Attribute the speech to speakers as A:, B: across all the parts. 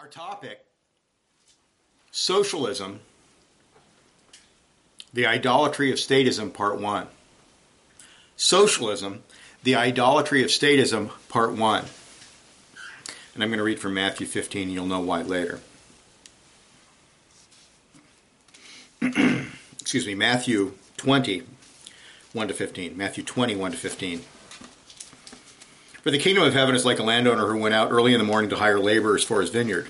A: Our topic, Socialism, the Idolatry of Statism, Part 1. Socialism, the Idolatry of Statism, Part 1. And I'm going to read from Matthew 15, and you'll know why later. Excuse me, Matthew 20, 1 to 15. Matthew 20, 1 to 15. For the kingdom of heaven is like a landowner who went out early in the morning to hire laborers for his vineyard.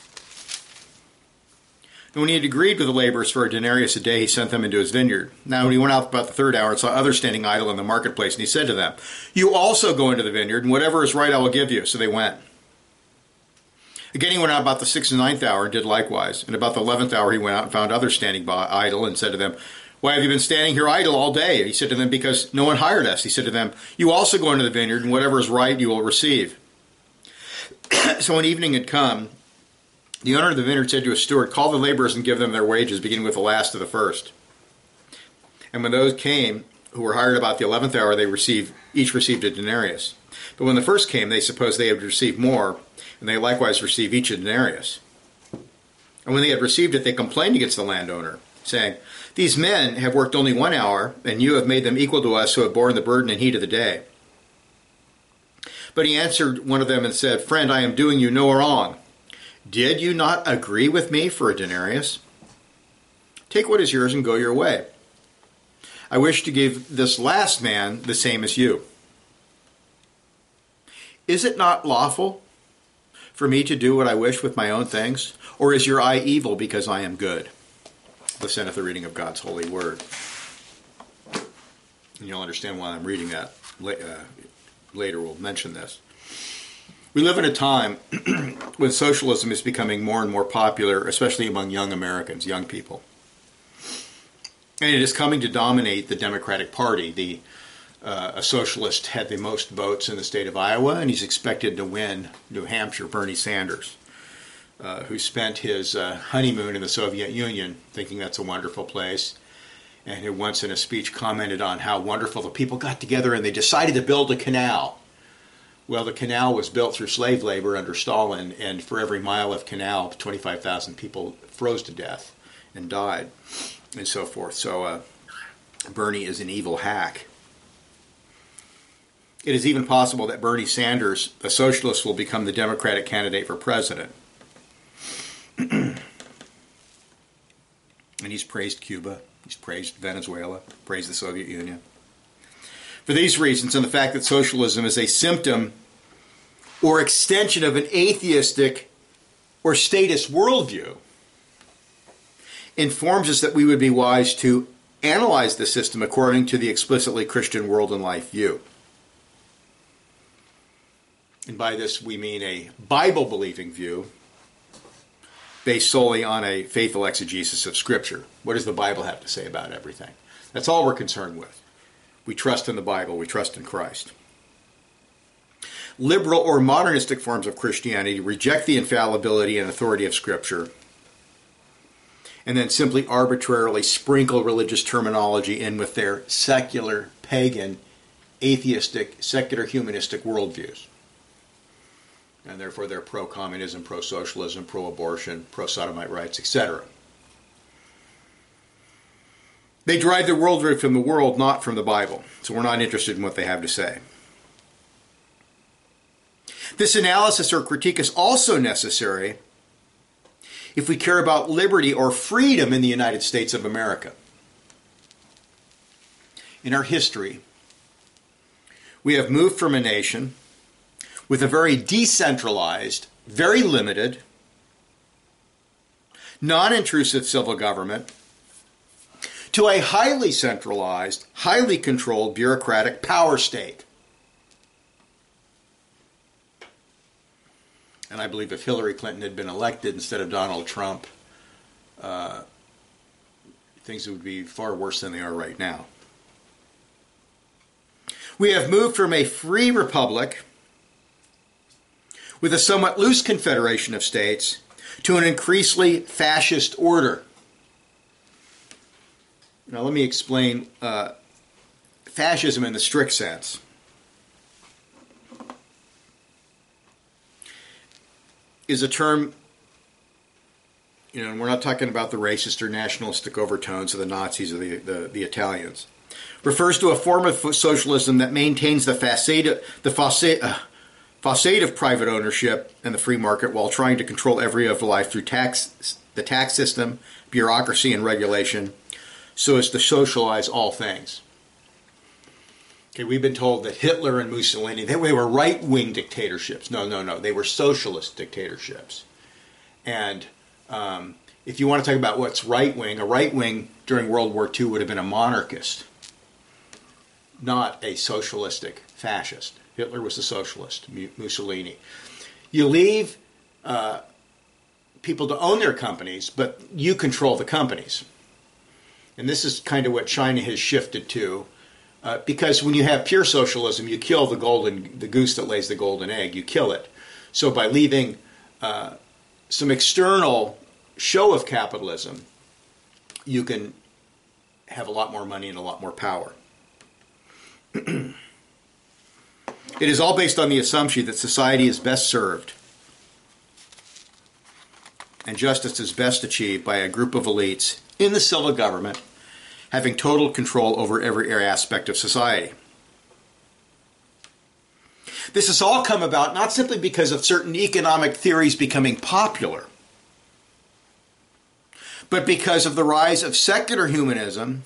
A: And when he had agreed with the laborers for a denarius a day, he sent them into his vineyard. Now when he went out about the third hour and saw others standing idle in the marketplace, and he said to them, "You also go into the vineyard, and whatever is right I will give you." So they went. Again he went out about the 6th and 9th hour and did likewise. And about the 11th hour he went out and found others standing by idle, and said to them, "Why have you been standing here idle all day?" And he said to them, "Because no one hired us." He said to them, "You also go into the vineyard, and whatever is right you will receive." So when evening had come, the owner of the vineyard said to his steward, "Call the laborers and give them their wages, beginning with the last to the first." And when those came who were hired about the 11th hour, each received a denarius. But when the first came, they supposed they had received more, and they likewise received each a denarius. And when they had received it, they complained against the landowner, saying, "These men have worked only 1 hour, and you have made them equal to us who have borne the burden and heat of the day." But he answered one of them and said, "Friend, I am doing you no wrong. Did you not agree with me for a denarius? Take what is yours and go your way. I wish to give this last man the same as you. Is it not lawful for me to do what I wish with my own things? Or is your eye evil because I am good?" Thus endeth the reading of God's holy word. And you'll understand why I'm reading that. Later we'll mention this. We live in a time when socialism is becoming more and more popular, especially among young Americans, young people. And it is coming to dominate the Democratic Party. A socialist had the most votes in the state of Iowa, and he's expected to win New Hampshire, Bernie Sanders, who spent his honeymoon in the Soviet Union thinking that's a wonderful place, and who once in a speech commented on how wonderful the people got together and they decided to build a canal. Well, the canal was built through slave labor under Stalin, and for every mile of canal, 25,000 people froze to death and died, and so forth. So Bernie is an evil hack. It is even possible that Bernie Sanders, a socialist, will become the Democratic candidate for president. And he's praised Cuba, he's praised Venezuela, praised the Soviet Union. For these reasons, and the fact that socialism is a symptom or extension of an atheistic or statist worldview, informs us that we would be wise to analyze the system according to the explicitly Christian world and life view. And by this we mean a Bible-believing view based solely on a faithful exegesis of Scripture. What does the Bible have to say about everything? That's all we're concerned with. We trust in the Bible. We trust in Christ. Liberal or modernistic forms of Christianity reject the infallibility and authority of Scripture and then simply arbitrarily sprinkle religious terminology in with their secular, pagan, atheistic, secular, humanistic worldviews. And therefore they're pro-communism, pro-socialism, pro-abortion, pro-sodomite rights, etc. They derive their worldview from the world, not from the Bible. So we're not interested in what they have to say. This analysis or critique is also necessary if we care about liberty or freedom in the United States of America. In our history, we have moved from a nation with a very decentralized, very limited, non-intrusive civil government to a highly centralized, highly controlled bureaucratic power state. And I believe if Hillary Clinton had been elected instead of Donald Trump, things would be far worse than they are right now. We have moved from a free republic with a somewhat loose confederation of states to an increasingly fascist order. Now let me explain fascism in the strict sense. Is a term And we're not talking about the racist or nationalistic overtones of the Nazis or the Italians, refers to a form of socialism that maintains the facade of private ownership and the free market while trying to control every area of life through the tax system, bureaucracy, and regulation, so as to socialize all things. Okay, we've been told that Hitler and Mussolini, they were right-wing dictatorships. No. They were socialist dictatorships. And if you want to talk about what's right-wing, a right-wing during World War II would have been a monarchist, not a socialistic fascist. Hitler was a socialist, Mussolini. You leave people to own their companies, but you control the companies. And this is kind of what China has shifted to. Because when you have pure socialism, you kill the goose that lays the golden egg. You kill it. So by leaving some external show of capitalism, you can have a lot more money and a lot more power. It is all based on the assumption that society is best served and justice is best achieved by a group of elites in the civil government having total control over every aspect of society. This has all come about not simply because of certain economic theories becoming popular, but because of the rise of secular humanism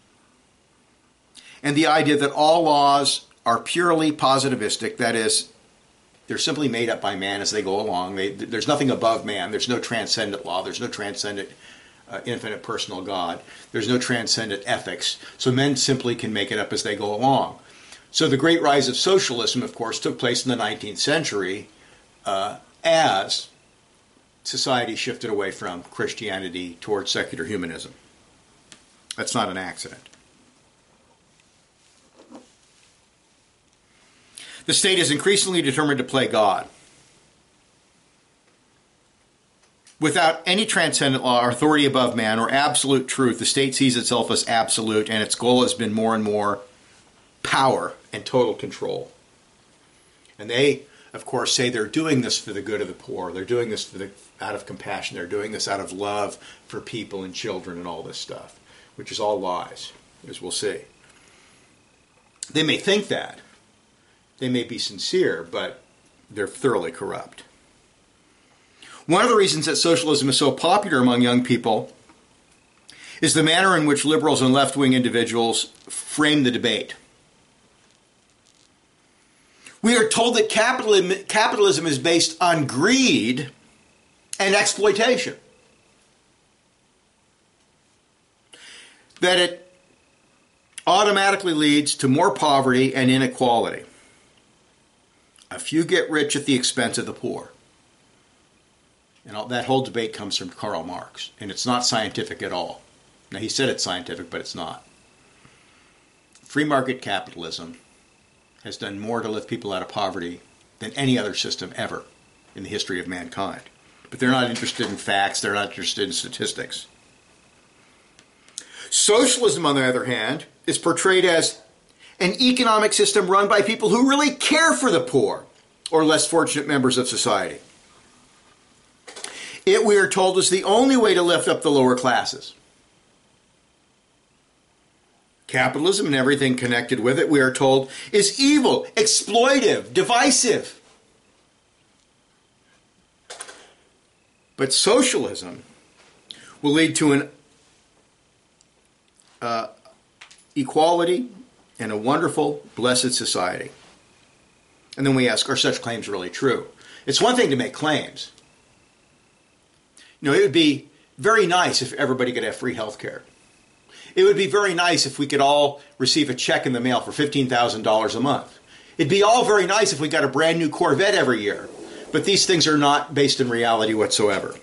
A: and the idea that all laws are purely positivistic, that is, they're simply made up by man as they go along. There's nothing above man. There's no transcendent law. There's no transcendent infinite personal God. There's no transcendent ethics. So men simply can make it up as they go along. So the great rise of socialism, of course, took place in the 19th century as society shifted away from Christianity towards secular humanism. That's not an accident. The state is increasingly determined to play God. Without any transcendent law or authority above man or absolute truth, the state sees itself as absolute, and its goal has been more and more power and total control. And they, of course, say they're doing this for the good of the poor. They're doing this out of compassion. They're doing this out of love for people and children and all this stuff, which is all lies, as we'll see. They may think that. They may be sincere, but they're thoroughly corrupt. One of the reasons that socialism is so popular among young people is the manner in which liberals and left-wing individuals frame the debate. We are told that capitalism is based on greed and exploitation. That it automatically leads to more poverty and inequality. A few get rich at the expense of the poor. And that whole debate comes from Karl Marx, and it's not scientific at all. Now, he said it's scientific, but it's not. Free market capitalism has done more to lift people out of poverty than any other system ever in the history of mankind. But they're not interested in facts, they're not interested in statistics. Socialism, on the other hand, is portrayed as an economic system run by people who really care for the poor or less fortunate members of society. It, we are told, is the only way to lift up the lower classes. Capitalism and everything connected with it, we are told, is evil, exploitive, divisive. But socialism will lead to an equality and a wonderful, blessed society. And then we ask, are such claims really true? It's one thing to make claims. It would be very nice if everybody could have free health care. It would be very nice if we could all receive a check in the mail for $15,000 a month. It'd be all very nice if we got a brand new Corvette every year. But these things are not based in reality whatsoever.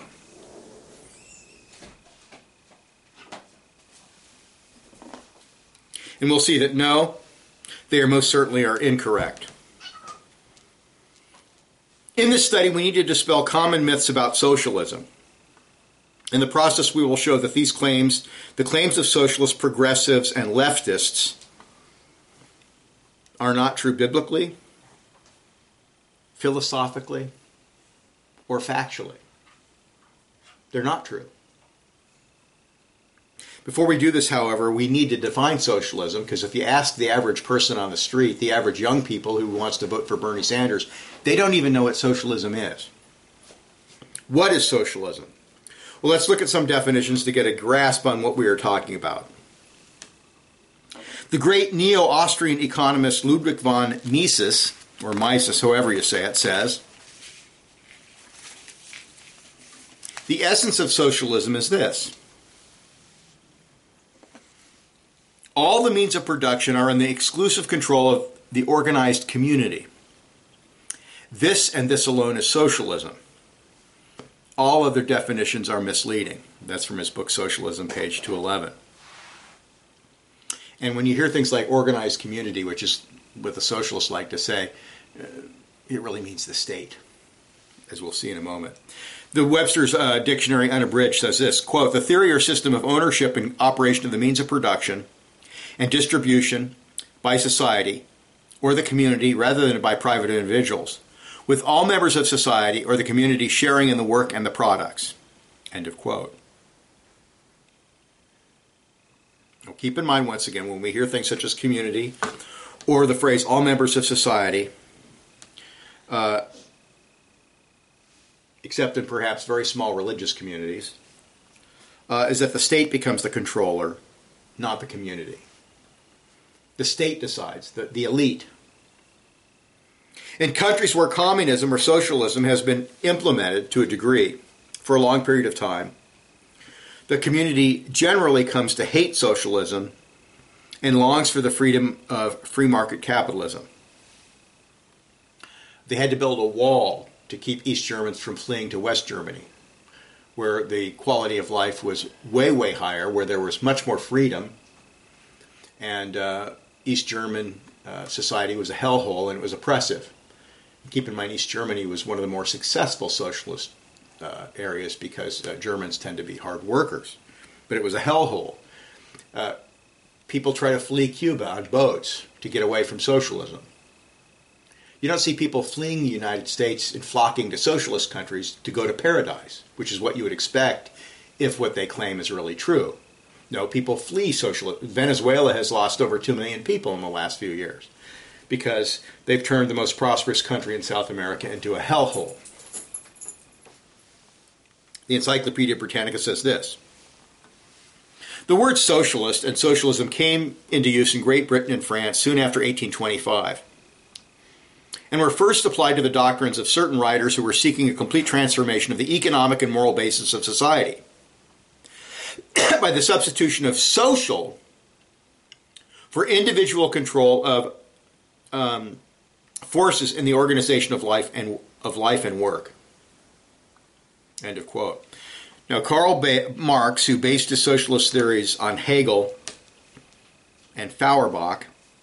A: And we'll see that no, they most certainly are incorrect. In this study, we need to dispel common myths about socialism. In the process, we will show that these claims, the claims of socialists, progressives, and leftists, are not true biblically, philosophically, or factually. They're not true. Before we do this, however, we need to define socialism, because if you ask the average person on the street, the average young people who wants to vote for Bernie Sanders, they don't even know what socialism is. What is socialism? Well, let's look at some definitions to get a grasp on what we are talking about. The great neo-Austrian economist Ludwig von Mises, or Mises, however you say it, says, the essence of socialism is this. All the means of production are in the exclusive control of the organized community. This and this alone is socialism. All other definitions are misleading. That's from his book Socialism, page 211. And when you hear things like organized community, which is what the socialists like to say, it really means the state, as we'll see in a moment. The Webster's Dictionary Unabridged says this, quote, the theory or system of ownership and operation of the means of production and distribution by society or the community rather than by private individuals, with all members of society or the community sharing in the work and the products. End of quote. Now, keep in mind once again, when we hear things such as community or the phrase all members of society, except in perhaps very small religious communities, is that the state becomes the controller, not the community. The state decides, the elite. In countries where communism or socialism has been implemented to a degree for a long period of time, the community generally comes to hate socialism and longs for the freedom of free market capitalism. They had to build a wall to keep East Germans from fleeing to West Germany, where the quality of life was way, way higher, where there was much more freedom, and East German society was a hellhole and it was oppressive. Keep in mind, East Germany was one of the more successful socialist areas because Germans tend to be hard workers. But it was a hellhole. People try to flee Cuba on boats to get away from socialism. You don't see people fleeing the United States and flocking to socialist countries to go to paradise, which is what you would expect if what they claim is really true. No, people flee socialism. Venezuela has lost over 2 million people in the last few years because they've turned the most prosperous country in South America into a hellhole. The Encyclopedia Britannica says this. The word socialist and socialism came into use in Great Britain and France soon after 1825 and were first applied to the doctrines of certain writers who were seeking a complete transformation of the economic and moral basis of society by the substitution of social for individual control of forces in the organization of life and work. End of quote. Now, Karl Marx, who based his socialist theories on Hegel and Feuerbach,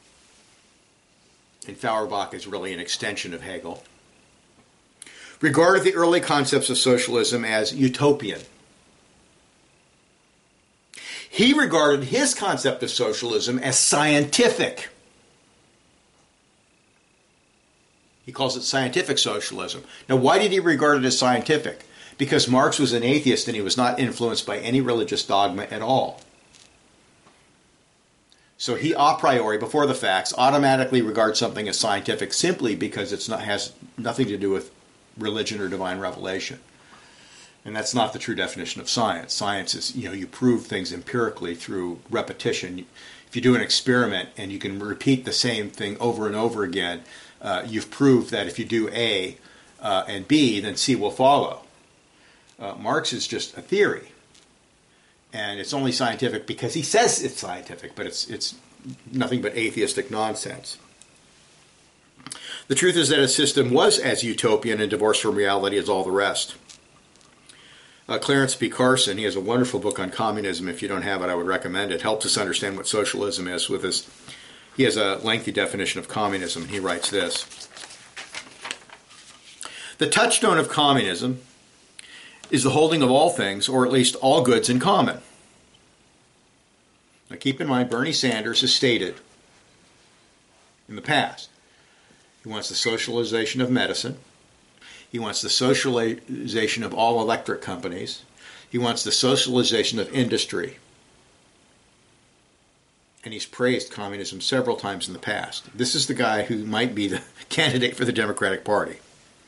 A: and Feuerbach is really an extension of Hegel, regarded the early concepts of socialism as utopian. He regarded his concept of socialism as scientific. He calls it scientific socialism. Now, why did he regard it as scientific? Because Marx was an atheist and he was not influenced by any religious dogma at all. So he, a priori, before the facts, automatically regards something as scientific simply because it has nothing to do with religion or divine revelation. And that's not the true definition of science. Science is, you prove things empirically through repetition. If you do an experiment and you can repeat the same thing over and over again, you've proved that if you do A and B, then C will follow. Marx is just a theory. And it's only scientific because he says it's scientific, but it's nothing but atheistic nonsense. The truth is that his system was as utopian and divorced from reality as all the rest. Clarence P. Carson, he has a wonderful book on communism. If you don't have it, I would recommend it. Helps us understand what socialism is with his. He has a lengthy definition of communism, and he writes this. The touchstone of communism is the holding of all things, or at least all goods, in common. Now keep in mind, Bernie Sanders has stated in the past, he wants the socialization of medicine, he wants the socialization of all electric companies, he wants the socialization of industry. and he's praised communism several times in the past. This is the guy who might be the candidate for the Democratic Party.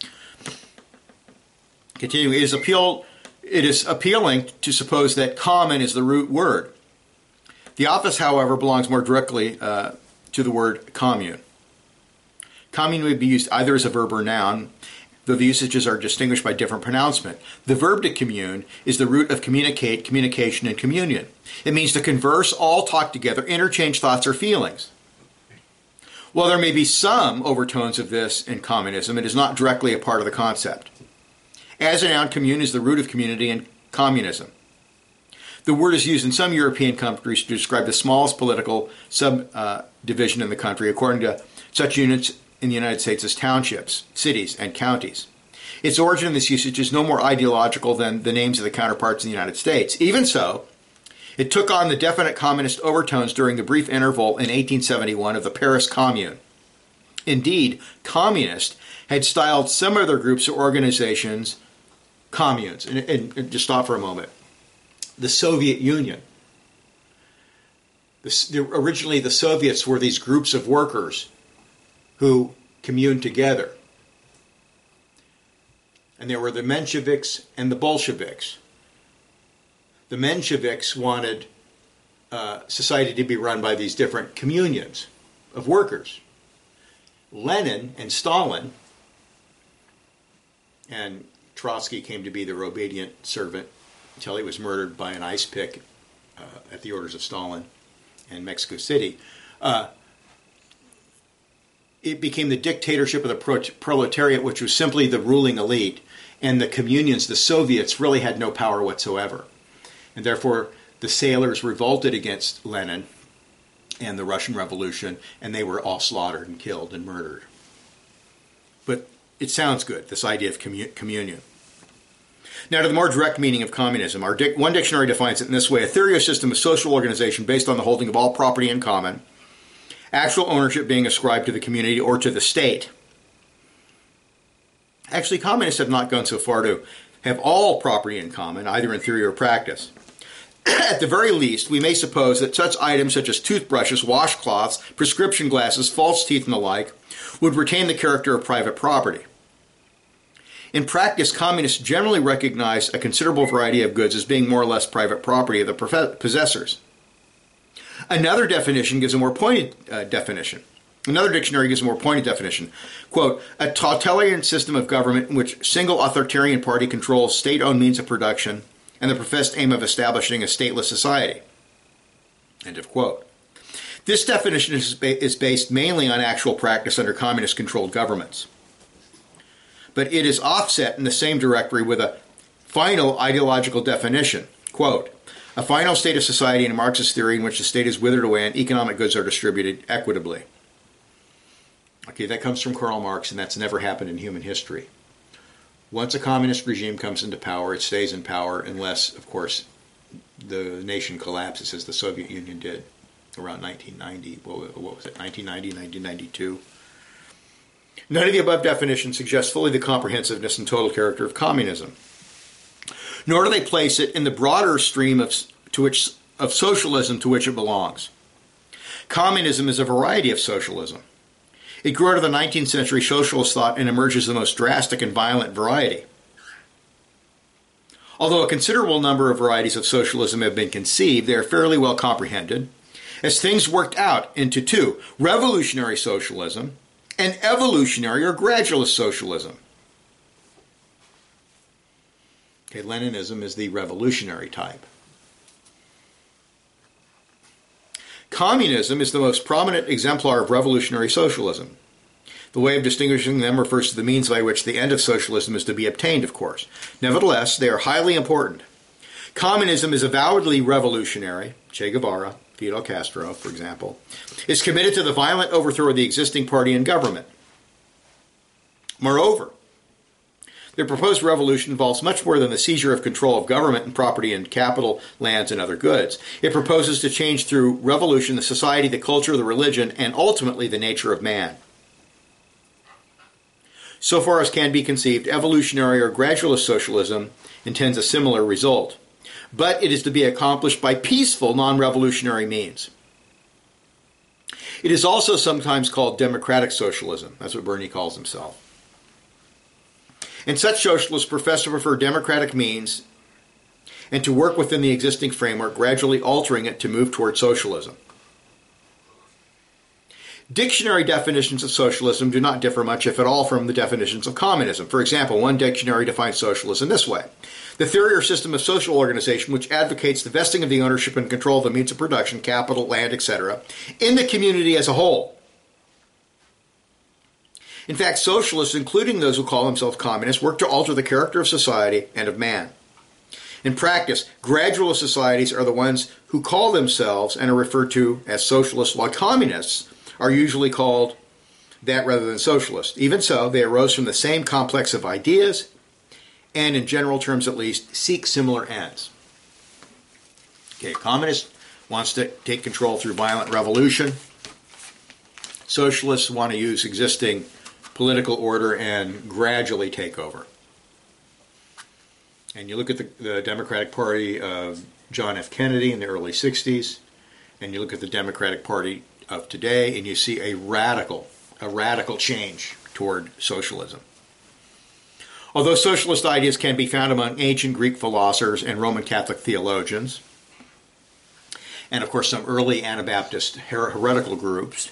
A: Continuing, it is appealing to suppose that common is the root word. The office, however, belongs more directly to the word commune. Commune may be used either as a verb or noun, though the usages are distinguished by different pronouncement. The verb to commune is the root of communicate, communication, and communion. It means to converse, all talk together, interchange thoughts or feelings. While there may be some overtones of this in communism, it is not directly a part of the concept. As a noun, commune is the root of community and communism. The word is used in some European countries to describe the smallest political subdivision in the country, according to such units in the United States as townships, cities, and counties. Its origin in this usage is no more ideological than the names of the counterparts in the United States. Even so, it took on the definite communist overtones during the brief interval in 1871 of the Paris Commune. Indeed, communists had styled some of their groups or organizations communes. And just stop for a moment. The Soviet Union. Originally, the Soviets were these groups of workers who communed together. And there were the Mensheviks and the Bolsheviks. The Mensheviks wanted society to be run by these different communions of workers. Lenin and Stalin, and Trotsky came to be their obedient servant until he was murdered by an ice pick at the orders of Stalin in Mexico City. It became the dictatorship of the proletariat, which was simply the ruling elite, and the communions, the Soviets, really had no power whatsoever. And therefore, the sailors revolted against Lenin and the Russian Revolution, and they were all slaughtered and killed and murdered. But it sounds good, this idea of communion. Now to the more direct meaning of communism. One dictionary defines it in this way: a theory or system of social organization based on the holding of all property in common, actual ownership being ascribed to the community or to the state. Actually, communists have not gone so far to have all property in common, either in theory or practice. At the very least, we may suppose that such items such as toothbrushes, washcloths, prescription glasses, false teeth, and the like would retain the character of private property. In practice, communists generally recognize a considerable variety of goods as being more or less private property of the possessors. Another definition gives a more pointed definition. Another dictionary gives a more pointed definition. Quote, a totalitarian system of government in which single authoritarian party controls state-owned means of production and the professed aim of establishing a stateless society. End of quote. This definition is based mainly on actual practice under communist-controlled governments. But it is offset in the same directory with a final ideological definition. Quote, a final state of society in a Marxist theory in which the state is withered away and economic goods are distributed equitably. Okay, that comes from Karl Marx, and that's never happened in human history. Once a communist regime comes into power, it stays in power unless, of course, the nation collapses, as the Soviet Union did around 1990. What was it, 1990, 1992? None of the above definitions suggest fully the comprehensiveness and total character of communism, nor do they place it in the broader stream of socialism to which it belongs. Communism is a variety of socialism. It grew out of the 19th century socialist thought and emerges the most drastic and violent variety. Although a considerable number of varieties of socialism have been conceived, they are fairly well comprehended as things worked out into two: revolutionary socialism and evolutionary or gradualist socialism. Okay, Leninism is the revolutionary type. Communism is the most prominent exemplar of revolutionary socialism. The way of distinguishing them refers to the means by which the end of socialism is to be obtained, of course. Nevertheless, they are highly important. Communism is avowedly revolutionary. Che Guevara, Fidel Castro, for example, is committed to the violent overthrow of the existing party and government. Moreover, their proposed revolution involves much more than the seizure of control of government and property and capital, lands, and other goods. It proposes to change through revolution the society, the culture, the religion, and ultimately the nature of man. So far as can be conceived, evolutionary or gradualist socialism intends a similar result, but it is to be accomplished by peaceful, non-revolutionary means. It is also sometimes called democratic socialism. That's what Bernie calls himself. And such socialists profess to prefer democratic means and to work within the existing framework, gradually altering it to move toward socialism. Dictionary definitions of socialism do not differ much, if at all, from the definitions of communism. For example, one dictionary defines socialism this way: the theory or system of social organization which advocates the vesting of the ownership and control of the means of production, capital, land, etc., in the community as a whole. In fact, socialists, including those who call themselves communists, work to alter the character of society and of man. In practice, gradualist societies are the ones who call themselves and are referred to as socialists, while communists are usually called that rather than socialist. Even so, they arose from the same complex of ideas and, in general terms at least, seek similar ends. Okay, communist wants to take control through violent revolution. Socialists want to use existing political order and gradually take over. And you look at the Democratic Party of John F. Kennedy in the early 60s, and you look at the Democratic Party of today, and you see a radical change toward socialism. Although socialist ideas can be found among ancient Greek philosophers and Roman Catholic theologians, and of course some early Anabaptist heretical groups,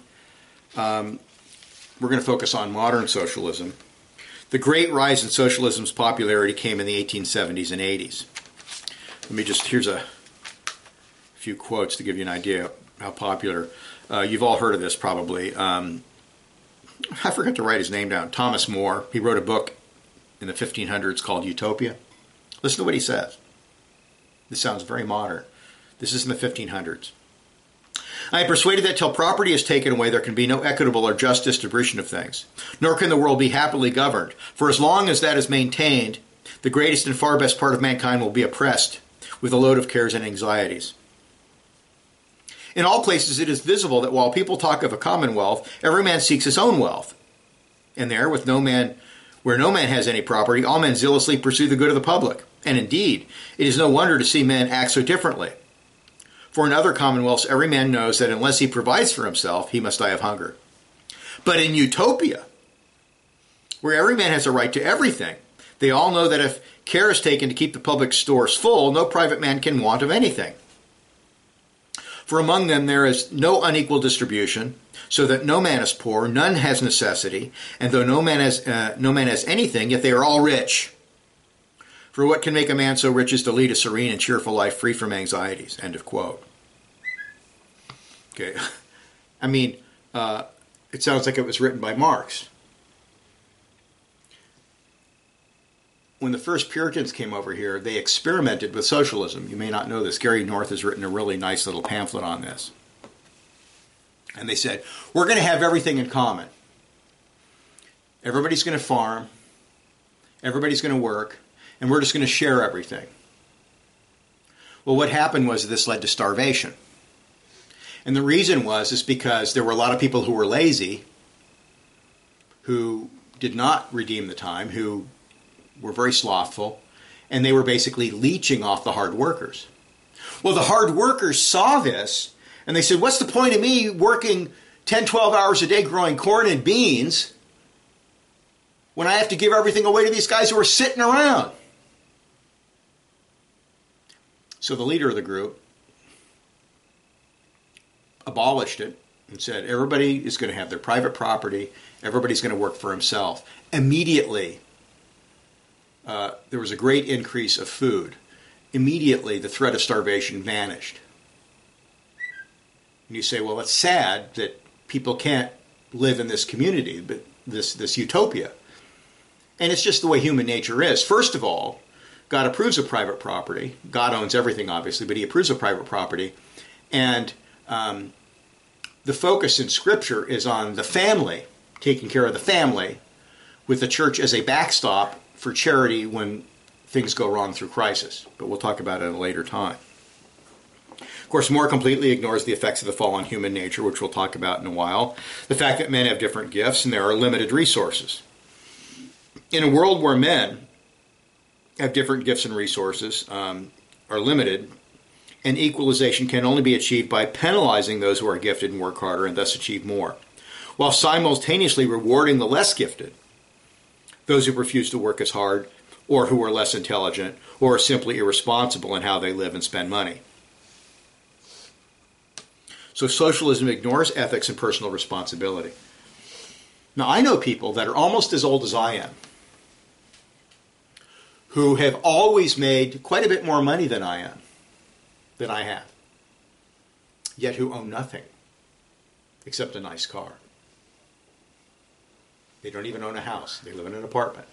A: we're going to focus on modern socialism. The great rise in socialism's popularity came in the 1870s and 80s. Here's a few quotes to give you an idea how popular. You've all heard of this probably. I forgot to write his name down. Thomas More. He wrote a book in the 1500s called Utopia. Listen to what he says. This sounds very modern. This is in the 1500s. I am persuaded that till property is taken away, there can be no equitable or just distribution of things, nor can the world be happily governed. For as long as that is maintained, the greatest and far best part of mankind will be oppressed with a load of cares and anxieties. In all places it is visible that while people talk of a commonwealth, every man seeks his own wealth. And there, where no man has any property, all men zealously pursue the good of the public. And indeed, it is no wonder to see men act so differently. For in other commonwealths, every man knows that unless he provides for himself, he must die of hunger. But in Utopia, where every man has a right to everything, they all know that if care is taken to keep the public stores full, no private man can want of anything. For among them there is no unequal distribution, so that no man is poor, none has necessity, and though no man has anything, yet they are all rich. For what can make a man so rich as to lead a serene and cheerful life free from anxieties? End of quote. Okay, I mean, it sounds like it was written by Marx. When the first Puritans came over here, they experimented with socialism. You may not know this. Gary North has written a really nice little pamphlet on this. And they said, we're going to have everything in common. Everybody's going to farm. Everybody's going to work. And we're just going to share everything. Well, what happened was this led to starvation. And the reason is because there were a lot of people who were lazy, who did not redeem the time, who were very slothful, and they were basically leeching off the hard workers. Well, the hard workers saw this, and they said, what's the point of me working 10, 12 hours a day growing corn and beans when I have to give everything away to these guys who are sitting around? So the leader of the group abolished it and said everybody is going to have their private property, everybody's going to work for himself. Immediately, there was a great increase of food. Immediately, the threat of starvation vanished. And you say, well, it's sad that people can't live in this community, but this utopia. And it's just the way human nature is. First of all, God approves of private property. God owns everything, obviously, but he approves of private property. And the focus in Scripture is on the family, taking care of the family, with the church as a backstop for charity when things go wrong through crisis. But we'll talk about it at a later time. Of course, More completely ignores the effects of the fall on human nature, which we'll talk about in a while. The fact that men have different gifts and there are limited resources. In a world where men have different gifts and resources, are limited, and equalization can only be achieved by penalizing those who are gifted and work harder and thus achieve more, while simultaneously rewarding the less gifted, those who refuse to work as hard, or who are less intelligent, or are simply irresponsible in how they live and spend money. So socialism ignores ethics and personal responsibility. Now, I know people that are almost as old as I am, who have always made quite a bit more money than I have, yet who own nothing except a nice car. They don't even own a house. They live in an apartment.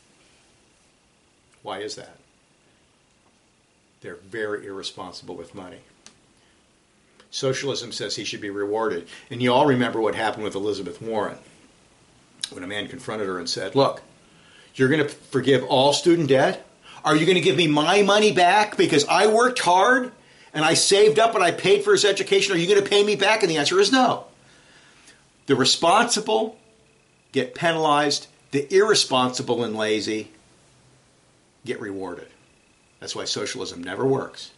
A: Why is that? They're very irresponsible with money. Socialism says he should be rewarded. And you all remember what happened with Elizabeth Warren when a man confronted her and said, look, you're going to forgive all student debt? Are you going to give me my money back because I worked hard and I saved up and I paid for his education? Are you going to pay me back? And the answer is no. The responsible get penalized. The irresponsible and lazy get rewarded. That's why socialism never works.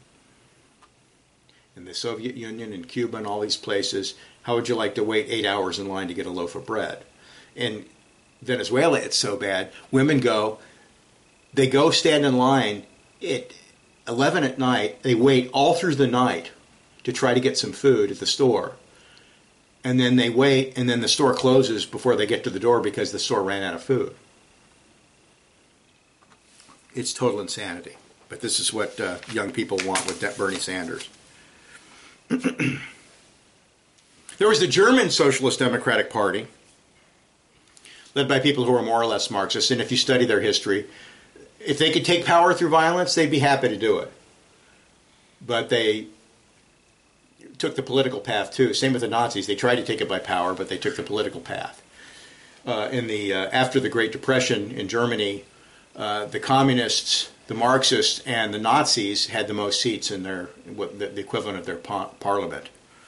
A: In the Soviet Union and Cuba and all these places, how would you like to wait 8 hours in line to get a loaf of bread? In Venezuela, it's so bad. Women go stand in line at 11 at night. They wait all through the night to try to get some food at the store. And then they wait, and then the store closes before they get to the door because the store ran out of food. It's total insanity. But this is what young people want with Bernie Sanders. There was the German Socialist Democratic Party, led by people who are more or less Marxists, and if you study their history, if they could take power through violence, they'd be happy to do it. But they took the political path too. Same with the Nazis. They tried to take it by power, but they took the political path. After the Great Depression in Germany, the communists, the Marxists, and the Nazis had the most seats in the equivalent of their parliament.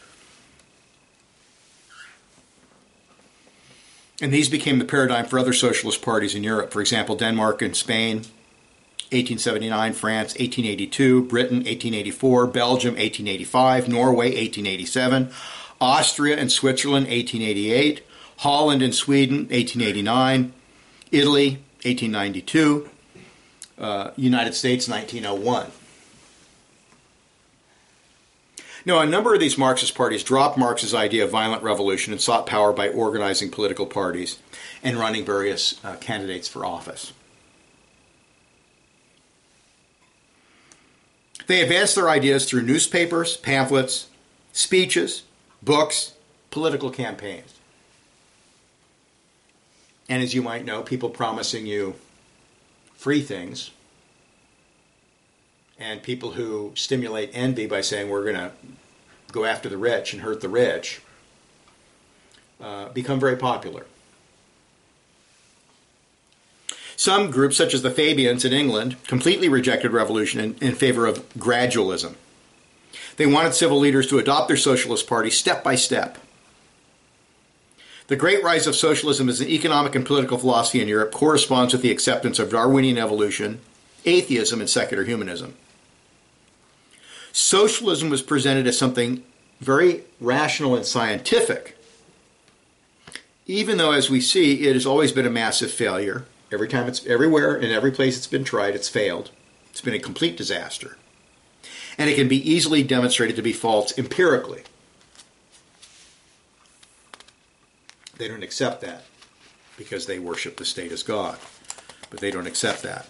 A: And these became the paradigm for other socialist parties in Europe. For example, Denmark and Spain, 1879, France, 1882, Britain, 1884, Belgium, 1885, Norway, 1887, Austria and Switzerland, 1888, Holland and Sweden, 1889, Italy, 1892, United States, 1901. Now, a number of these Marxist parties dropped Marx's idea of violent revolution and sought power by organizing political parties and running various candidates for office. They advanced their ideas through newspapers, pamphlets, speeches, books, political campaigns. And as you might know, people promising you free things, and people who stimulate envy by saying we're going to go after the rich and hurt the rich, become very popular. Some groups, such as the Fabians in England, completely rejected revolution in favor of gradualism. They wanted civil leaders to adopt their socialist party step by step. The great rise of socialism as an economic and political philosophy in Europe corresponds with the acceptance of Darwinian evolution, atheism, and secular humanism. Socialism was presented as something very rational and scientific, even though, as we see, it has always been a massive failure. Every time it's everywhere, in every place it's been tried, it's failed. It's been a complete disaster. And it can be easily demonstrated to be false empirically. They don't accept that because they worship the state as God. But they don't accept that.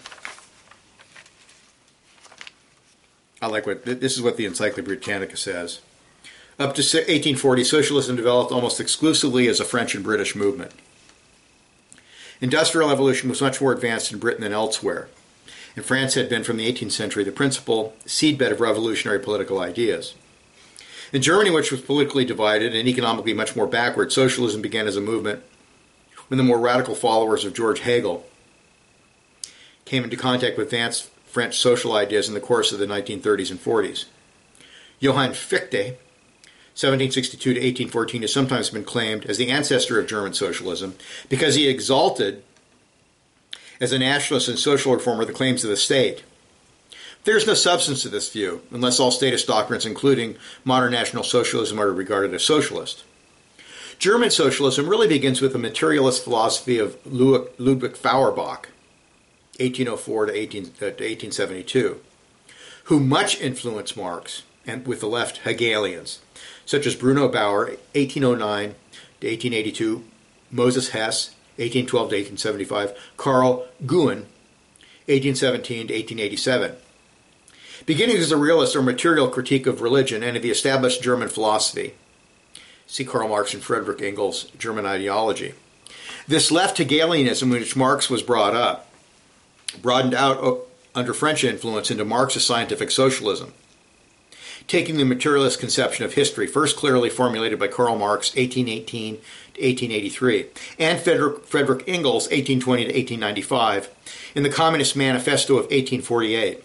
A: This is what the Encyclopedia Britannica says. Up to 1840, socialism developed almost exclusively as a French and British movement. Industrial evolution was much more advanced in Britain than elsewhere, and France had been, from the 18th century, the principal seedbed of revolutionary political ideas. In Germany, which was politically divided and economically much more backward, socialism began as a movement when the more radical followers of George Hegel came into contact with advanced French social ideas in the course of the 1930s and 40s. Johann Fichte, 1762 to 1814, has sometimes been claimed as the ancestor of German socialism because he exalted as a nationalist and social reformer the claims of the state, There's no substance to this view, unless all statist doctrines, including modern National Socialism, are regarded as socialist. German socialism really begins with the materialist philosophy of Ludwig Feuerbach, 1804 to 1872, who much influenced Marx, and with the left Hegelians, such as Bruno Bauer, 1809 to 1882, Moses Hess, 1812 to 1875, Carl Guin, 1817 to 1887. Beginning as a realist or material critique of religion and of the established German philosophy. See Karl Marx and Friedrich Engels' German ideology. This left Hegelianism in which Marx was brought up broadened out under French influence into Marxist scientific socialism, taking the materialist conception of history, first clearly formulated by Karl Marx, 1818 to 1883, and Friedrich Engels, 1820 to 1895, in the Communist Manifesto of 1848.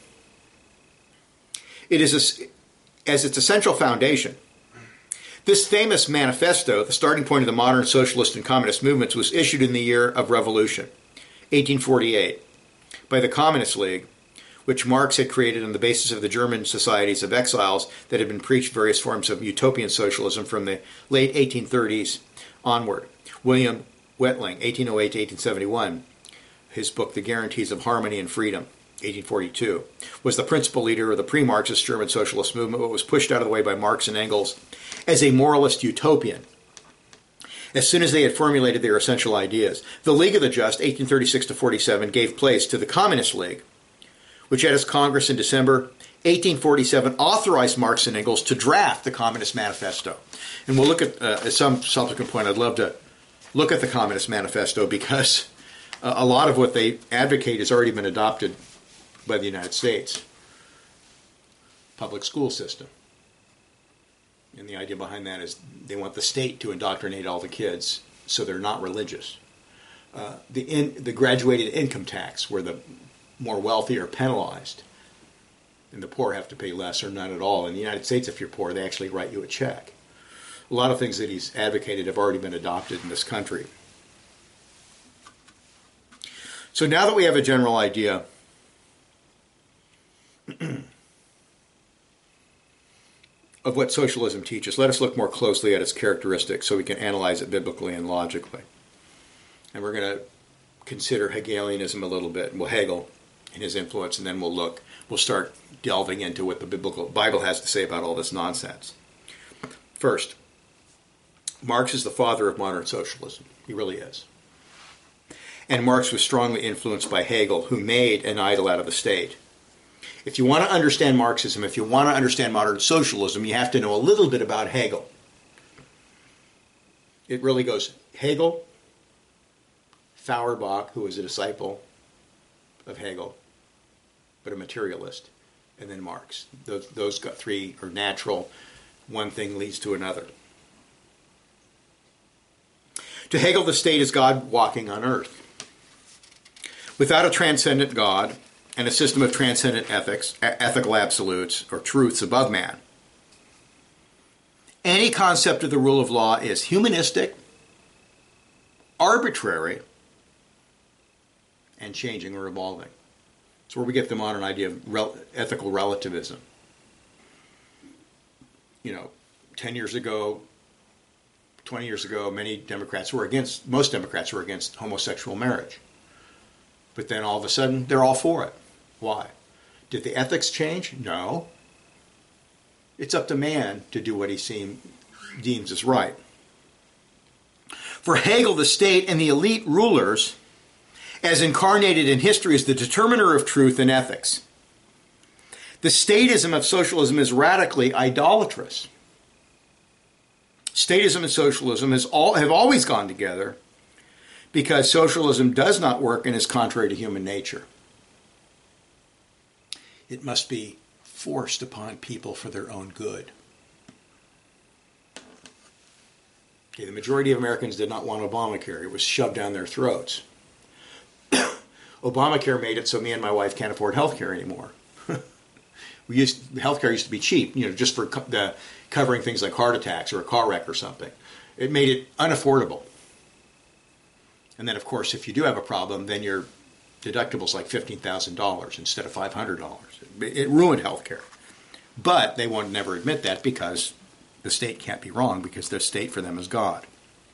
A: It is as its essential foundation. This famous manifesto, the starting point of the modern socialist and communist movements, was issued in the year of revolution, 1848, by the Communist League, which Marx had created on the basis of the German societies of exiles that had been preached various forms of utopian socialism from the late 1830s onward. William Wetling, 1808 to 1871, his book The Guarantees of Harmony and Freedom, 1842, was the principal leader of the pre-Marxist German socialist movement, but was pushed out of the way by Marx and Engels as a moralist utopian as soon as they had formulated their essential ideas. The League of the Just, 1836 to 47, gave place to the Communist League, which at its Congress in December 1847 authorized Marx and Engels to draft the Communist Manifesto. And we'll look at some subsequent point, I'd love to look at the Communist Manifesto because a lot of what they advocate has already been adopted by the United States public school system. And the idea behind that is they want the state to indoctrinate all the kids so they're not religious. The graduated income tax, where the more wealthy are penalized and the poor have to pay less or none at all. In the United States, if you're poor, they actually write you a check. A lot of things that he's advocated have already been adopted in this country. So now that we have a general idea of what socialism teaches, let us look more closely at its characteristics so we can analyze it biblically and logically. And we're going to consider Hegelianism a little bit, and Hegel and his influence, and then we'll start delving into what the Bible has to say about all this nonsense. First, Marx is the father of modern socialism. He really is. And Marx was strongly influenced by Hegel, who made an idol out of the state. If you want to understand Marxism, if you want to understand modern socialism, you have to know a little bit about Hegel. It really goes Hegel, Feuerbach, who was a disciple of Hegel, but a materialist, and then Marx. Those three are natural. One thing leads to another. To Hegel, the state is God walking on earth. Without a transcendent God and a system of transcendent ethical absolutes or truths above man, any concept of the rule of law is humanistic, arbitrary, and changing or evolving. It's where we get the modern idea of ethical relativism. 10 years ago, 20 years ago, most Democrats were against homosexual marriage. But then all of a sudden, they're all for it. Why? Did the ethics change? No. It's up to man to do what he deems is right. For Hegel, the state and the elite rulers, as incarnated in history, is the determiner of truth and ethics. The statism of socialism is radically idolatrous. Statism and socialism have always gone together because socialism does not work and is contrary to human nature. It must be forced upon people for their own good. Okay, the majority of Americans did not want Obamacare. It was shoved down their throats. Obamacare made it so me and my wife can't afford health care anymore. Health care used to be cheap, just for covering things like heart attacks or a car wreck or something. It made it unaffordable. And then, of course, if you do have a problem, then you're Deductible's like $15,000 instead of $500. It ruined healthcare. But they won't never admit that because the state can't be wrong, because the state for them is God.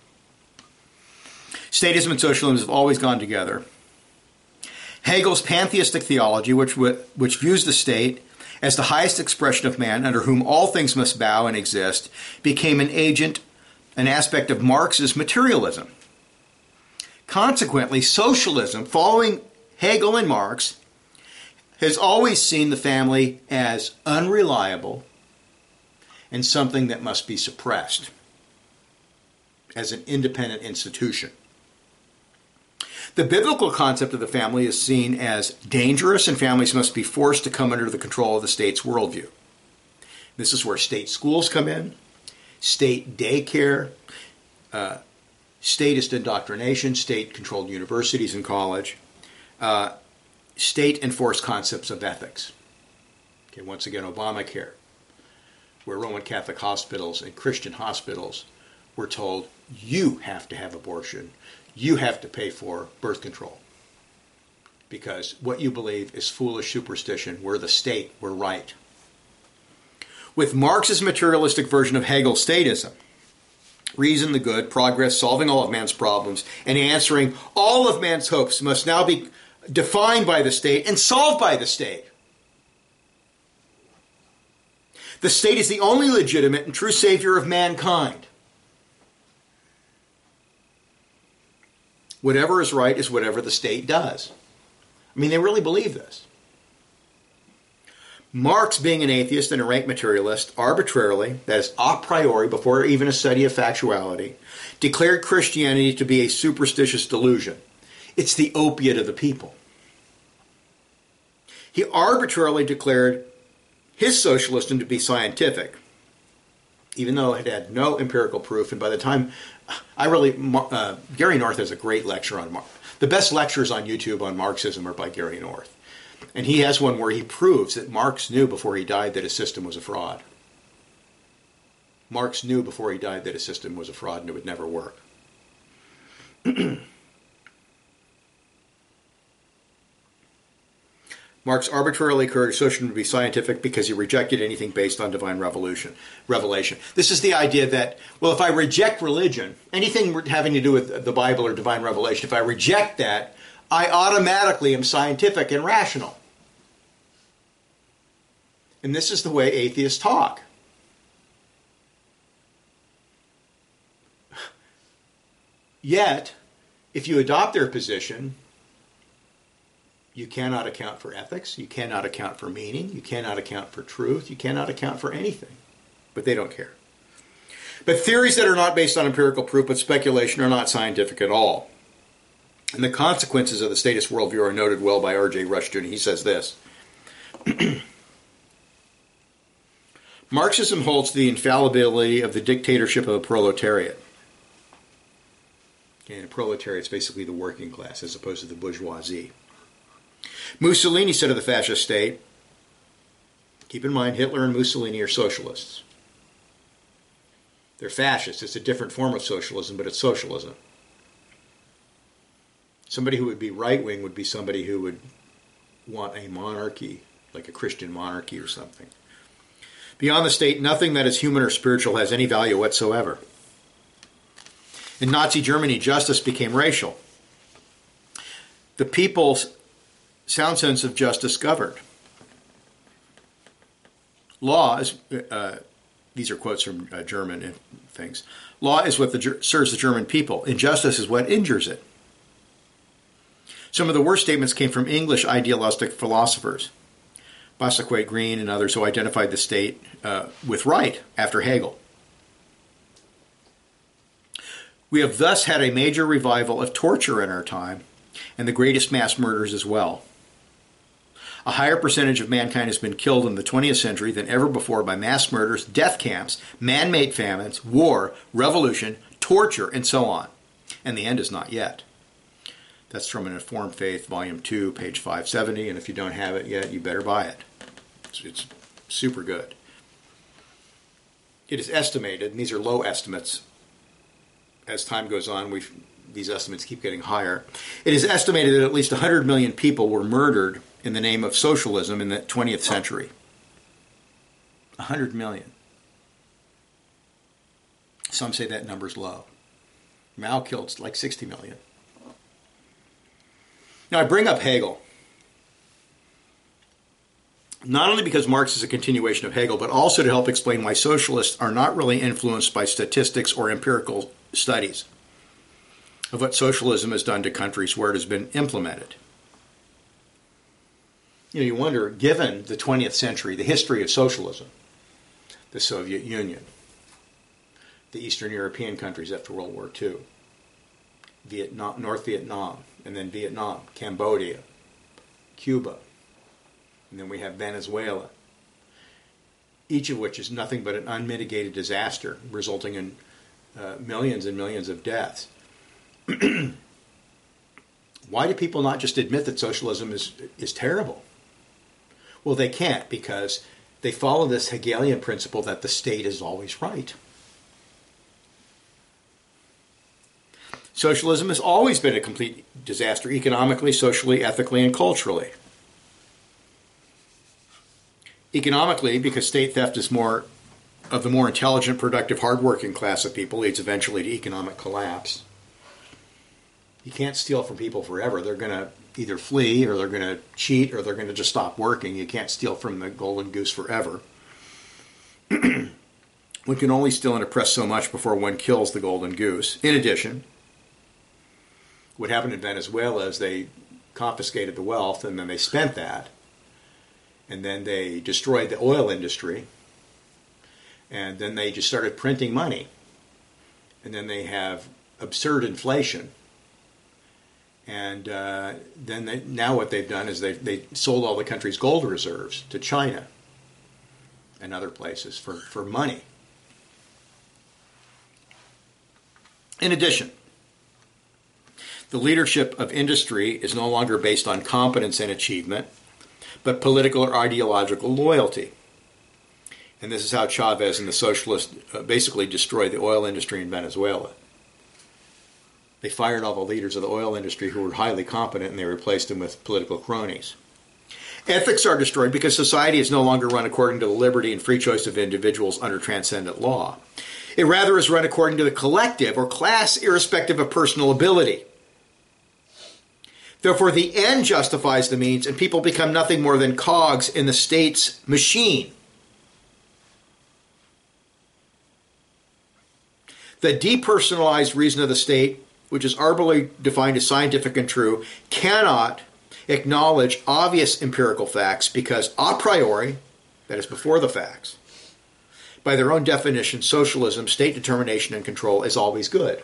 A: Statism and socialism have always gone together. Hegel's pantheistic theology, which views the state as the highest expression of man under whom all things must bow and exist, became an aspect of Marx's materialism. Consequently, socialism, following Hegel and Marx, has always seen the family as unreliable and something that must be suppressed as an independent institution. The biblical concept of the family is seen as dangerous, and families must be forced to come under the control of the state's worldview. This is where state schools come in, state daycare, statist indoctrination, state-controlled universities and college, state-enforced concepts of ethics. Okay, once again, Obamacare, where Roman Catholic hospitals and Christian hospitals were told, you have to have abortion, you have to pay for birth control, because what you believe is foolish superstition. We're the state, we're right. With Marx's materialistic version of Hegel's statism, reason, the good, progress, solving all of man's problems, and answering all of man's hopes must now be defined by the state and solved by the state. The state is the only legitimate and true savior of mankind. Whatever is right is whatever the state does. I mean, they really believe this. Marx, being an atheist and a rank materialist, arbitrarily, that is a priori, before even a study of factuality, declared Christianity to be a superstitious delusion. It's the opiate of the people. He arbitrarily declared his socialism to be scientific, even though it had no empirical proof. And by the time Gary North has a great lecture on Marx. The best lectures on YouTube on Marxism are by Gary North. And he has one where he proves that Marx knew before he died that his system was a fraud. Marx knew before he died that his system was a fraud and it would never work. Marx arbitrarily encouraged socialism to be scientific because he rejected anything based on divine revelation. This is the idea that, well, if I reject religion, anything having to do with the Bible or divine revelation, if I reject that, I automatically am scientific and rational. And this is the way atheists talk. Yet, if you adopt their position, you cannot account for ethics, you cannot account for meaning, you cannot account for truth, you cannot account for anything. But they don't care. But theories that are not based on empirical proof but speculation are not scientific at all. And the consequences of the statist worldview are noted well by R.J. Rushton. He says this: Marxism holds the infallibility of the dictatorship of the proletariat. And the proletariat is basically the working class as opposed to the bourgeoisie. Mussolini said of the fascist state, keep in mind Hitler and Mussolini are socialists. They're fascists. It's a different form of socialism, but it's socialism. Somebody who would be right-wing would be somebody who would want a monarchy, like a Christian monarchy or something. Beyond the state, nothing that is human or spiritual has any value whatsoever. In Nazi Germany, justice became racial. The people's sound sense of justice governed. Law is, these are quotes from German things. Law is what serves the German people. Injustice is what injures it. Some of the worst statements came from English idealistic philosophers, Bossuet, Green, and others who identified the state with right after Hegel. We have thus had a major revival of torture in our time, and the greatest mass murders as well. A higher percentage of mankind has been killed in the 20th century than ever before by mass murders, death camps, man-made famines, war, revolution, torture, and so on. And the end is not yet. That's from An Informed Faith, Volume 2, page 570, and if you don't have it yet, you better buy it. It's super good. It is estimated, and these are low estimates, as time goes on, these estimates keep getting higher. It is estimated that at least 100 million people were murdered in the name of socialism in the 20th century. 100 million. Some say that number's low. Mao killed like 60 million. Now I bring up Hegel, not only because Marx is a continuation of Hegel, but also to help explain why socialists are not really influenced by statistics or empirical studies of what socialism has done to countries where it has been implemented. You wonder, given the 20th century, the history of socialism, the Soviet Union, the Eastern European countries after World War II, Vietnam, North Vietnam, and then Vietnam, Cambodia, Cuba, and then we have Venezuela, each of which is nothing but an unmitigated disaster, resulting in millions and millions of deaths. Why do people not just admit that socialism is terrible? Well, they can't, because they follow this Hegelian principle that the state is always right. Socialism has always been a complete disaster, economically, socially, ethically, and culturally. Economically, because state theft is more of the more intelligent, productive, hardworking class of people, leads eventually to economic collapse. You can't steal from people forever. They're going to either flee, or they're going to cheat, or they're going to just stop working. You can't steal from the golden goose forever. One can only steal and oppress so much before one kills the golden goose. In addition, what happened in Venezuela is they confiscated the wealth, and then they spent that, and then they destroyed the oil industry, and then they just started printing money, and then they have absurd inflation, and then now what they've done is they sold all the country's gold reserves to China and other places for money. In addition, the leadership of industry is no longer based on competence and achievement, but political or ideological loyalty. And this is how Chavez and the socialists basically destroyed the oil industry in Venezuela. They fired all the leaders of the oil industry who were highly competent, and they replaced them with political cronies. Ethics are destroyed because society is no longer run according to the liberty and free choice of individuals under transcendent law. It rather is run according to the collective or class, irrespective of personal ability. Therefore, the end justifies the means, and people become nothing more than cogs in the state's machine. The depersonalized reason of the state, which is arbitrarily defined as scientific and true, cannot acknowledge obvious empirical facts because a priori, that is before the facts, by their own definition, socialism, state determination, and control is always good.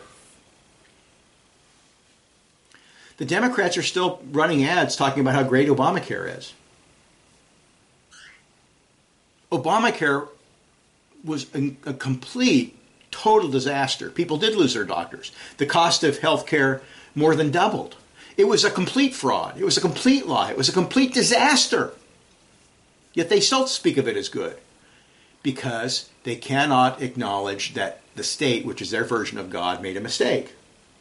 A: The Democrats are still running ads talking about how great Obamacare is. Obamacare was a complete, total disaster. People did lose their doctors. The cost of health care more than doubled. It was a complete fraud. It was a complete lie. It was a complete disaster. Yet they still speak of it as good because they cannot acknowledge that the state, which is their version of God, made a mistake.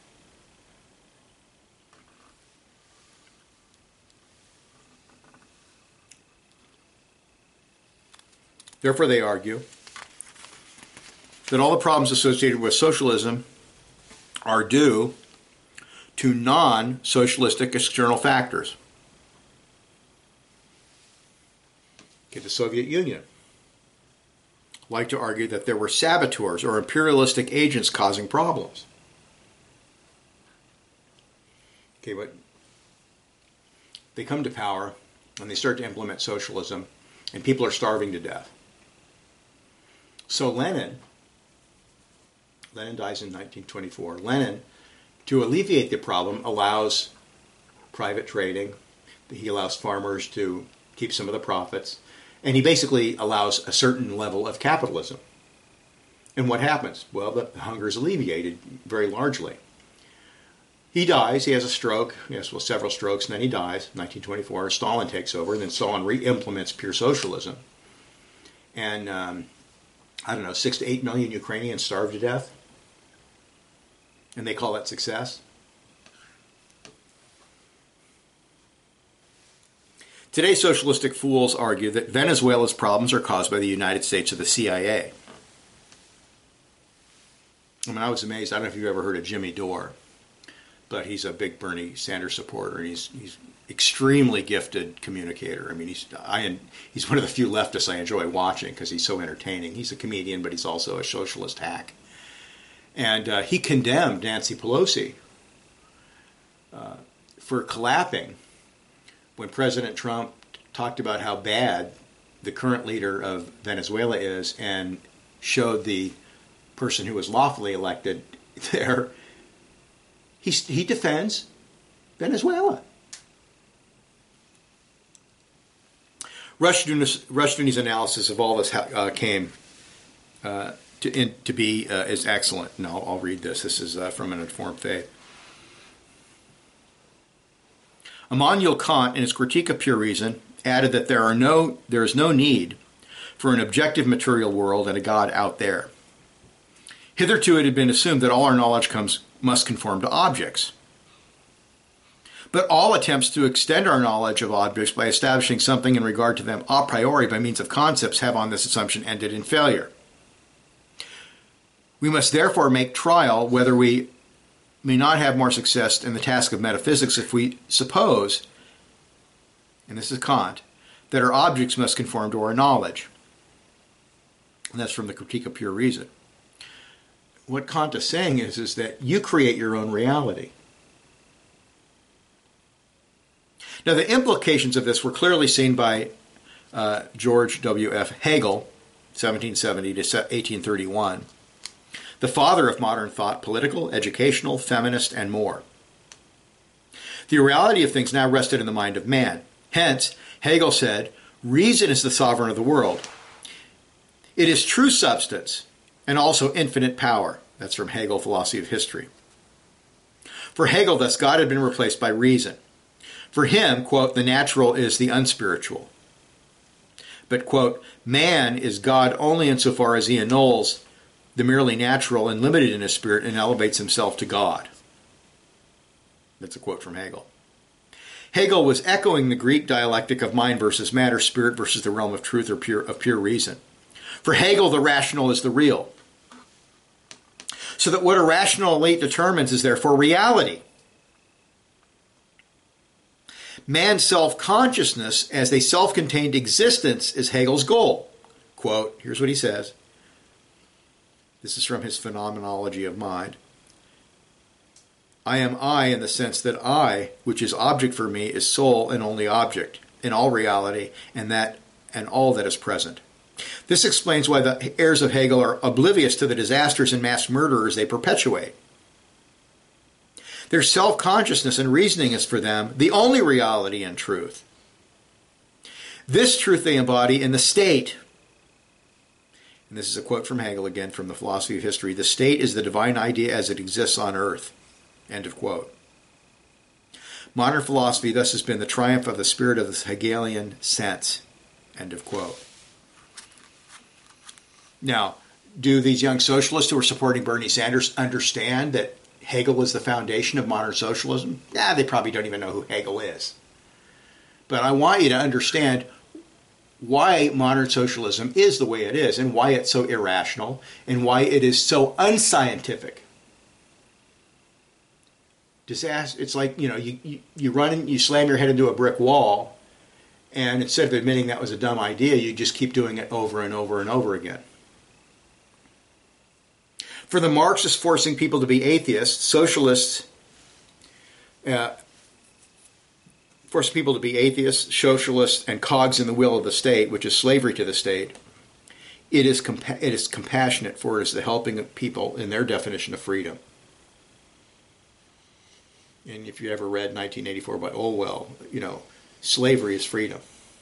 A: Therefore, they argue that all the problems associated with socialism are due to non-socialistic external factors. Okay, the Soviet Union like to argue that there were saboteurs or imperialistic agents causing problems. Okay, but they come to power and they start to implement socialism, and people are starving to death. So Lenin dies in 1924. Lenin, to alleviate the problem, allows private trading. He allows farmers to keep some of the profits. And he basically allows a certain level of capitalism. And what happens? Well, the hunger is alleviated very largely. He dies. He has a stroke. Yes, well, several strokes, and then he dies. 1924. Stalin takes over, and then Stalin re-implements pure socialism. And 6 to 8 million Ukrainians starved to death. And they call that success. Today's socialistic fools argue that Venezuela's problems are caused by the United States or the CIA. I mean, I was amazed. I don't know if you've ever heard of Jimmy Dore, but he's a big Bernie Sanders supporter, and he's extremely gifted communicator. I mean, he's one of the few leftists I enjoy watching because he's so entertaining. He's a comedian, but he's also a socialist hack. And he condemned Nancy Pelosi for clapping when President Trump talked about how bad the current leader of Venezuela is and showed the person who was lawfully elected there. He defends Venezuela. Rushdoony's analysis of all this came to be is excellent. And I'll read this. This is from An Informed Faith. Immanuel Kant, in his Critique of Pure Reason, added that there is no need for an objective material world and a God out there. Hitherto it had been assumed that all our knowledge must conform to objects. But all attempts to extend our knowledge of objects by establishing something in regard to them a priori by means of concepts have on this assumption ended in failure. We must therefore make trial whether we may not have more success in the task of metaphysics if we suppose, and this is Kant, that our objects must conform to our knowledge. And that's from the Critique of Pure Reason. What Kant is saying is that you create your own reality. Now, the implications of this were clearly seen by George W.F. Hegel, 1770 to 1831, the father of modern thought, political, educational, feminist, and more. The reality of things now rested in the mind of man. Hence, Hegel said, reason is the sovereign of the world. It is true substance and also infinite power. That's from Hegel, Philosophy of History. For Hegel, thus, God had been replaced by reason. For him, quote, the natural is the unspiritual. But, quote, man is God only insofar as he annuls the merely natural and limited in his spirit and elevates himself to God. That's a quote from Hegel. Hegel was echoing the Greek dialectic of mind versus matter, spirit versus the realm of truth or pure reason. For Hegel, the rational is the real. So that what a rational elite determines is therefore reality. Man's self-consciousness as a self-contained existence is Hegel's goal. Quote, here's what he says. This is from his Phenomenology of Mind. I am I in the sense that I, which is object for me, is sole and only object in all reality and all that is present. This explains why the heirs of Hegel are oblivious to the disasters and mass murderers they perpetuate. Their self-consciousness and reasoning is for them the only reality and truth. This truth they embody in the state. And this is a quote from Hegel again from the Philosophy of History. The state is the divine idea as it exists on earth. End of quote. Modern philosophy thus has been the triumph of the spirit of the Hegelian sense. End of quote. Now, do these young socialists who are supporting Bernie Sanders understand that Hegel is the foundation of modern socialism? Nah, they probably don't even know who Hegel is. But I want you to understand why modern socialism is the way it is and why it's so irrational and why it is so unscientific. Disaster. It's like, you run and you slam your head into a brick wall, and instead of admitting that was a dumb idea, you just keep doing it over and over and over again. For the Marxists forcing people to be atheists, socialists force people to be atheists, socialists, and cogs in the wheel of the state, which is slavery to the state, it is compassionate, for it is the helping of people in their definition of freedom. And if you ever read 1984 by Orwell, slavery is freedom.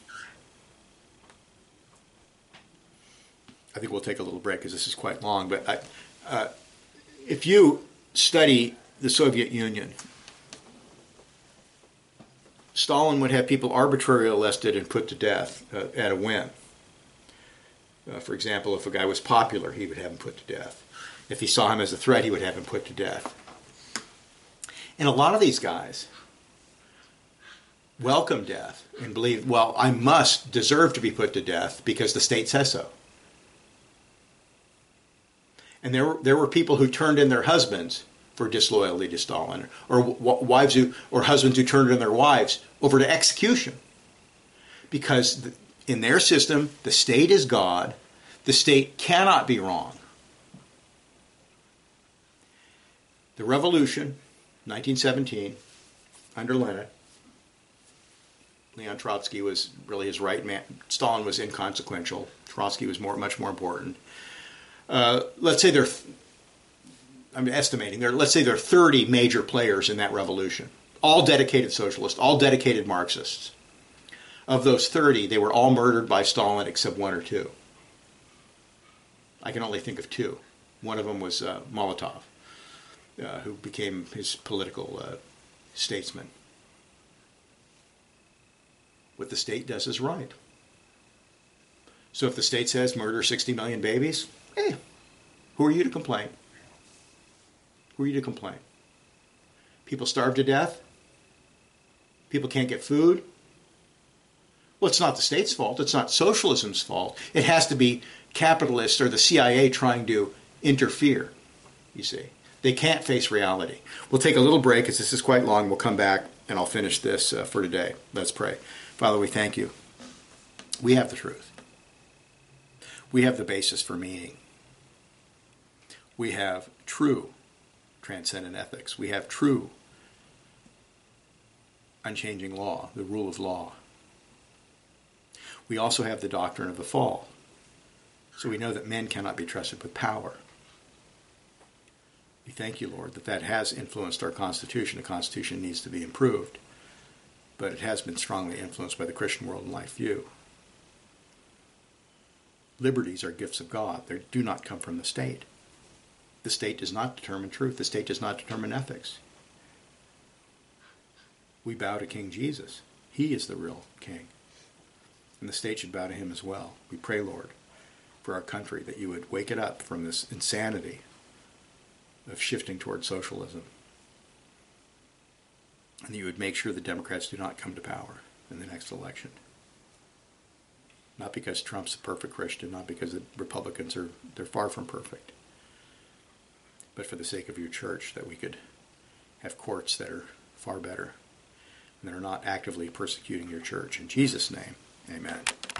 A: I think we'll take a little break because this is quite long, but if you study the Soviet Union, Stalin would have people arbitrarily arrested and put to death at a whim. For example, if a guy was popular, he would have him put to death. If he saw him as a threat, he would have him put to death. And a lot of these guys, welcome death and believe, well, I must deserve to be put to death because the state says so. And there were people who turned in their husbands for disloyalty to Stalin, or wives or husbands who turned in their wives over to execution, because in their system, the state is God. The state cannot be wrong. The revolution, 1917, under Lenin, Leon Trotsky was really his right man. Stalin was inconsequential. Trotsky was much more important. Let's say I'm estimating, let's say there are 30 major players in that revolution, all dedicated socialists, all dedicated Marxists. Of those 30, they were all murdered by Stalin except one or two. I can only think of two. One of them was Molotov, who became his political statesman. What the state does is right. So if the state says murder 60 million babies, who are you to complain? Who are you to complain? People starve to death? People can't get food? Well, it's not the state's fault. It's not socialism's fault. It has to be capitalists or the CIA trying to interfere, you see. They can't face reality. We'll take a little break because this is quite long. We'll come back and I'll finish this for today. Let's pray. Father, we thank you. We have the truth. We have the basis for meaning. We have true transcendent ethics. We have true unchanging law, the rule of law. We also have the doctrine of the fall. So we know that men cannot be trusted with power. We thank you, Lord, that has influenced our Constitution. The Constitution needs to be improved, but it has been strongly influenced by the Christian world and life view. Liberties are gifts of God. They do not come from the state. The state does not determine truth. The state does not determine ethics. We bow to King Jesus. He is the real king. And the state should bow to him as well. We pray, Lord, for our country, that you would wake it up from this insanity of shifting toward socialism. And that you would make sure the Democrats do not come to power in the next election. Not because Trump's a perfect Christian, not because the Republicans they're far from perfect, but for the sake of your church, that we could have courts that are far better and that are not actively persecuting your church. In Jesus' name, amen.